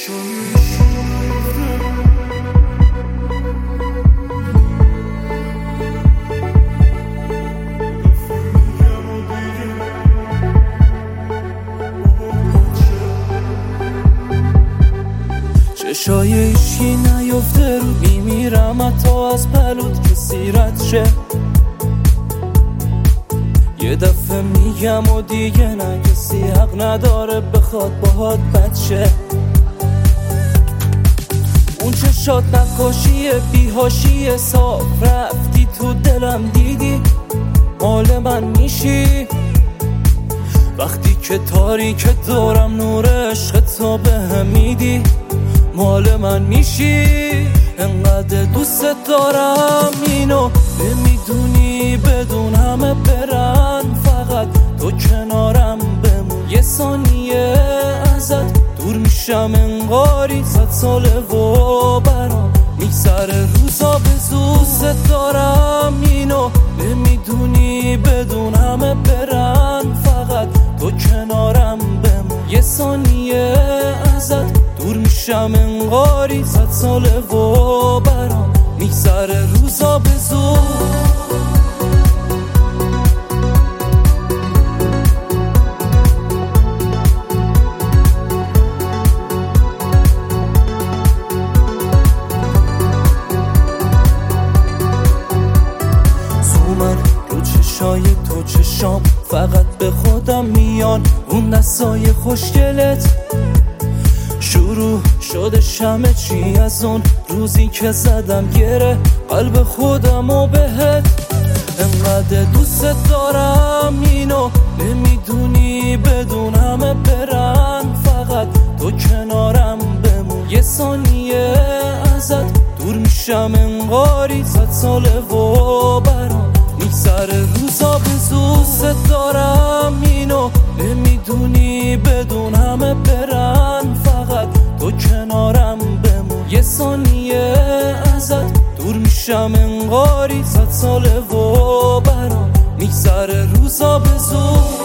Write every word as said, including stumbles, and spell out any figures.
چشای ایشی نیفته رو میمیرم حتی از پلوت کسی رد شه. یه دفعه میگم و دیگه نه، کسی حق نداره بخواد باهات بد شه. اون چشات نقاشی بیهاشی صاف، رفتی تو دلم دیدی مال من میشی. وقتی که تاریک دارم نور عشق تو بهم میدی مال من میشی. انقدر دوست دارم اینو نمیدونی، بدون همه برن فقط تو کنارم بمون. یه ثانیه ازت دور میشم انگاری صد ساله و برام میگذره روزا به زود. دوست دارم اینو نمیدونی، بدون همه برن فقط تو کنارم بمون. یه ثانیه ازت دور میشم انگاری صد ساله و برام میگذره روزا به زود. زومن رو چشای تو چشام فقط به خودم میان، اون دستای خوشگلت. شروع شده همه چی از اون روزی که زدم گره قلب خودم و بهت. انقدر دوست دارم اینو نمیدونی، بدون همه برن فقط تو کنارم بمون. یه ثانیه ازت دور میشم انگاری صد ساله و برام میگذره روزا به زود. دوست دارم اینو نمیدونی، بدون همه برن فقط تو کنارم بمون. یه ثانیه ازت دور میشم انگاری صد ساله و برام میگذره روزا به زود.